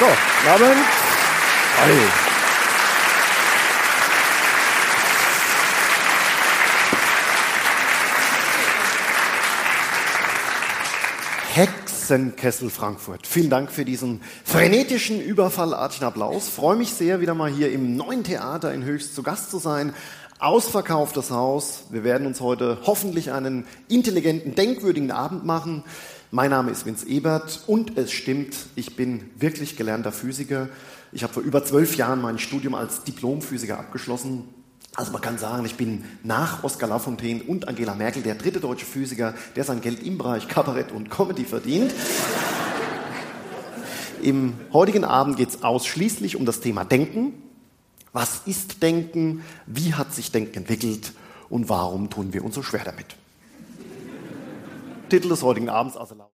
So, guten Abend. Hi. Hexenkessel Frankfurt. Vielen Dank für diesen frenetischen, überfallartigen Applaus. Freue mich sehr, wieder mal hier im Neuen Theater in Höchst zu Gast zu sein. Ausverkauftes Haus. Wir werden uns heute hoffentlich einen intelligenten, denkwürdigen Abend machen. Mein Name ist Vince Ebert und es stimmt, ich bin wirklich gelernter Physiker. Ich habe vor über 12 Jahren mein Studium als Diplomphysiker abgeschlossen. Also man kann sagen, ich bin nach Oskar Lafontaine und Angela Merkel der dritte deutsche Physiker, der sein Geld im Bereich Kabarett und Comedy verdient. Im heutigen Abend geht es ausschließlich um das Thema Denken. Was ist Denken? Wie hat sich Denken entwickelt? Und warum tun wir uns so schwer damit? Titel des heutigen Abends also lautet